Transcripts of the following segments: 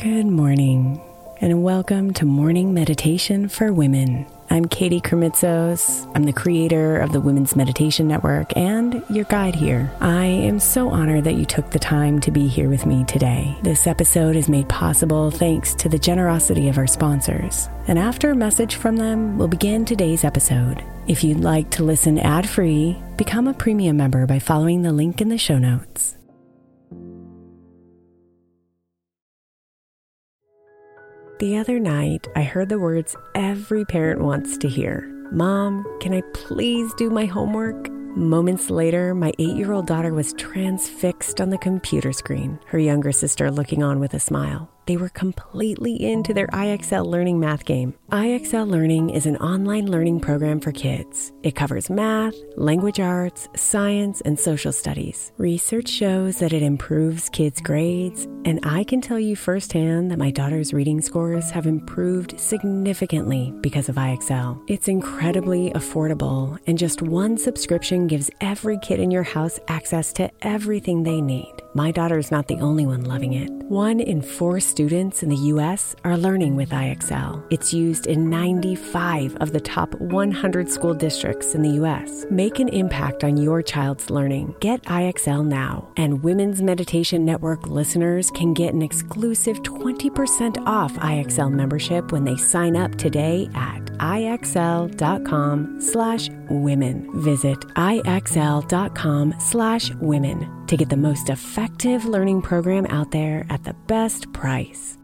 Good morning, and welcome to Morning Meditation for Women. I'm Katie Kermitzos. I'm the creator of the Women's Meditation Network and your guide here. I am so honored that you took the time to be here with me today. This episode is made possible thanks to the generosity of our sponsors. And after a message from them, we'll begin today's episode. If you'd like to listen ad-free, become a premium member by following the link in the show notes. The other night, I heard the words every parent wants to hear. Mom, can I please do my homework? Moments later, my 8-year-old daughter was transfixed on the computer screen, her younger sister looking on with a smile. They were completely into their IXL Learning math game. IXL Learning is an online learning program for kids. It covers math, language arts, science, and social studies. Research shows that it improves kids' grades, and I can tell you firsthand that my daughter's reading scores have improved significantly because of IXL. It's incredibly affordable, and just one subscription gives every kid in your house access to everything they need. My daughter's not the only one loving it. 1 in 4 students in the U.S. are learning with IXL. It's used in 95 of the top 100 school districts in the U.S. Make an impact on your child's learning. Get IXL now. And Women's Meditation Network listeners can get an exclusive 20% off IXL membership when they sign up today at IXL.com/women. Visit IXL.com/women to get the most effective learning program out there at the best price.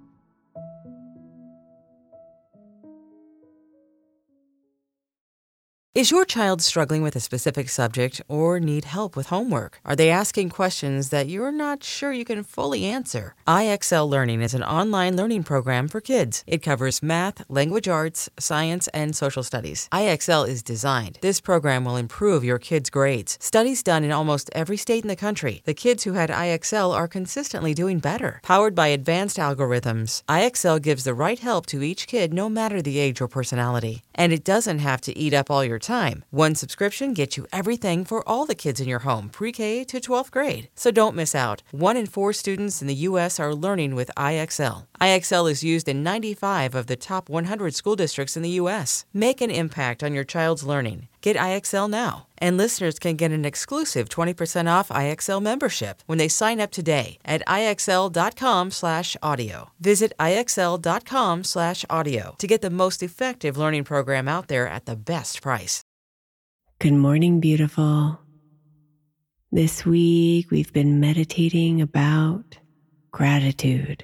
Is your child struggling with a specific subject or need help with homework? Are they asking questions that you're not sure you can fully answer? IXL Learning is an online learning program for kids. It covers math, language arts, science, and social studies. IXL is designed. This program will improve your kids' grades. Studies done in almost every state in the country. The kids who had IXL are consistently doing better. Powered by advanced algorithms, IXL gives the right help to each kid no matter the age or personality. And it doesn't have to eat up all your time. One subscription gets you everything for all the kids in your home, pre-K to 12th grade. So don't miss out. 1 in 4 students in the U.S. are learning with IXL. IXL is used in 95 of the top 100 school districts in the U.S. Make an impact on your child's learning. Get IXL now. And listeners can get an exclusive 20% off IXL membership when they sign up today at IXL.com/audio. Visit IXL.com/audio to get the most effective learning program out there at the best price. Good morning, beautiful. This week, we've been meditating about gratitude.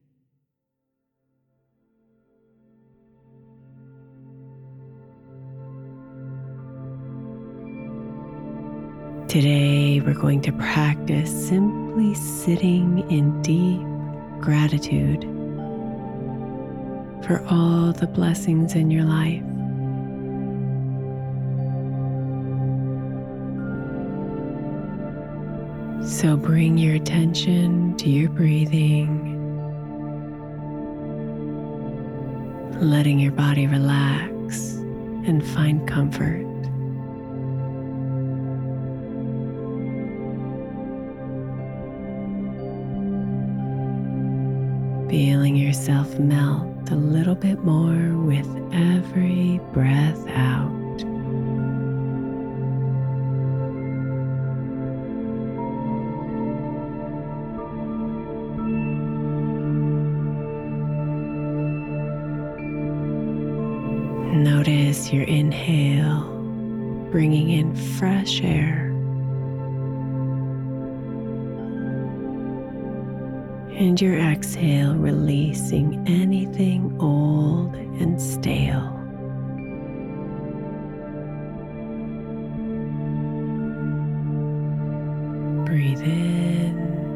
Today, we're going to practice simply sitting in deep gratitude for all the blessings in your life. So bring your attention to your breathing, letting your body relax and find comfort. Feeling yourself melt a little bit more with every breath out. Notice your inhale, bringing in fresh air. And your exhale, releasing anything old and stale. Breathe in.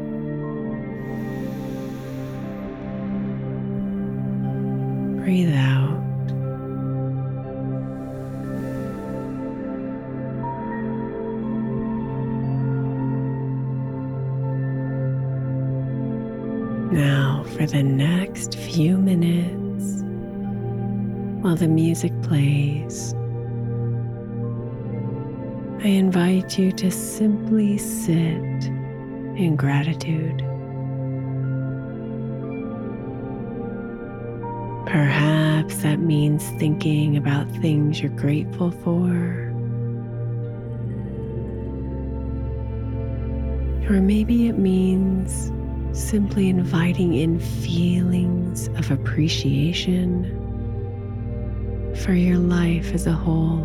Breathe out. Now, for the next few minutes, while the music plays, I invite you to simply sit in gratitude. Perhaps that means thinking about things you're grateful for. Or maybe it means simply inviting in feelings of appreciation for your life as a whole.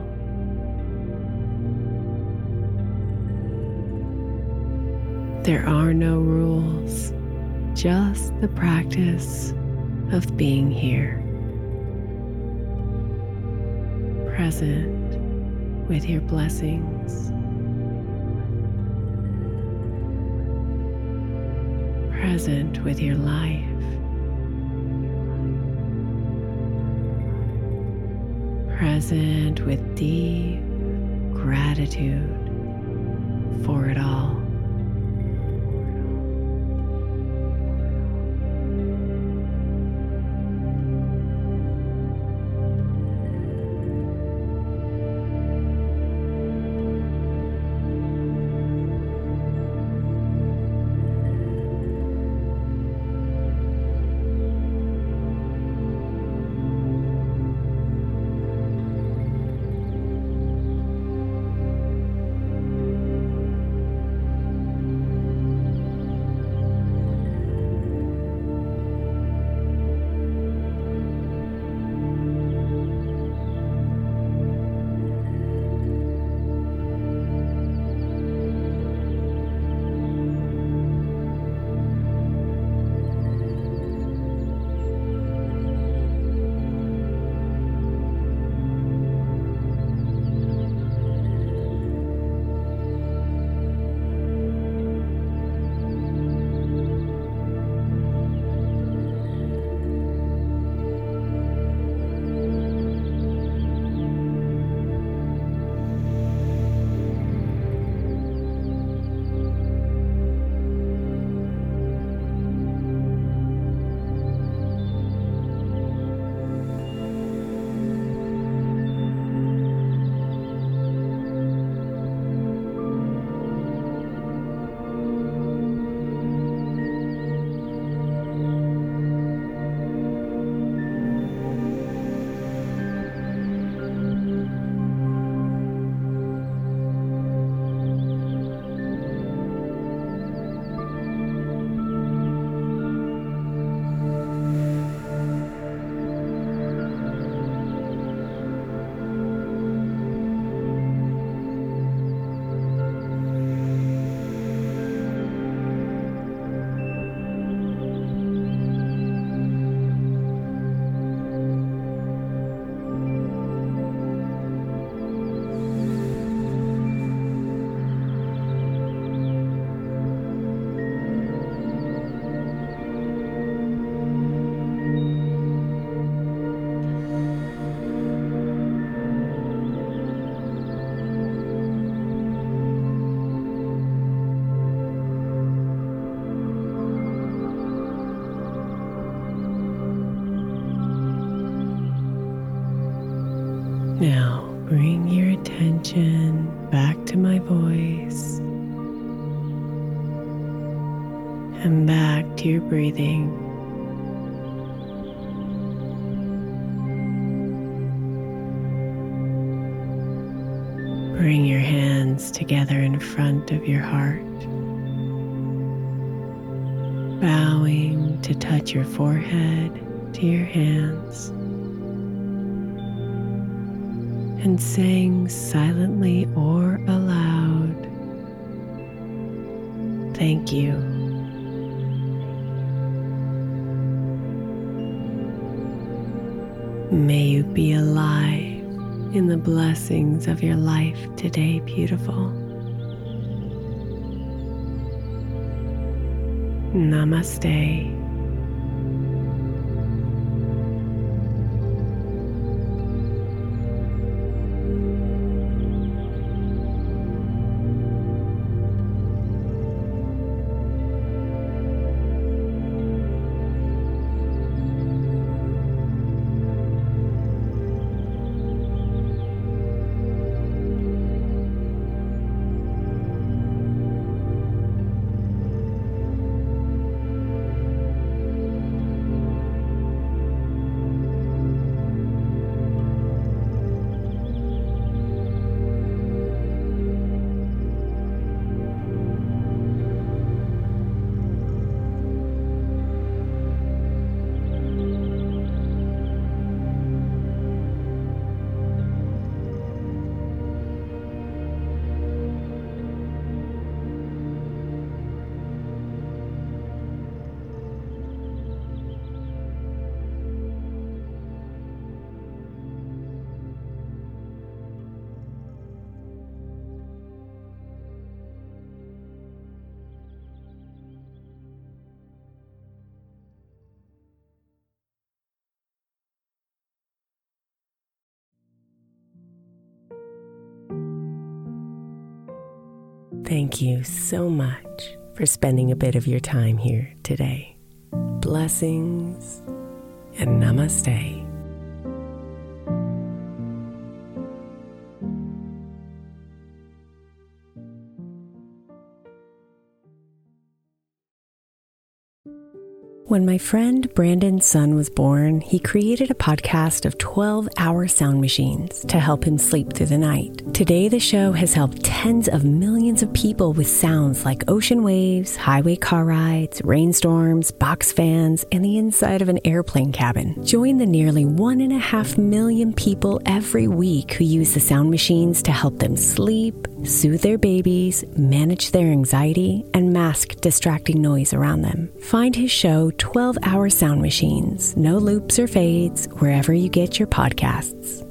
There are no rules, just the practice of being here, present with your blessings, present with your life, present with deep gratitude for it all. Now bring your attention back to my voice and back to your breathing. Bring your hands together in front of your heart, bowing to touch your forehead to your hands, and saying silently or aloud, "Thank you." May you be alive in the blessings of your life today, beautiful. Namaste. Thank you so much for spending a bit of your time here today. Blessings and namaste. When my friend Brandon's son was born, he created a podcast of 12-hour sound machines to help him sleep through the night. Today, the show has helped tens of millions of people with sounds like ocean waves, highway car rides, rainstorms, box fans, and the inside of an airplane cabin. Join the nearly 1.5 million people every week who use the sound machines to help them sleep, soothe their babies, manage their anxiety, and mask distracting noise around them. Find his show 12-Hour Sound Machines, no loops or fades, wherever you get your podcasts.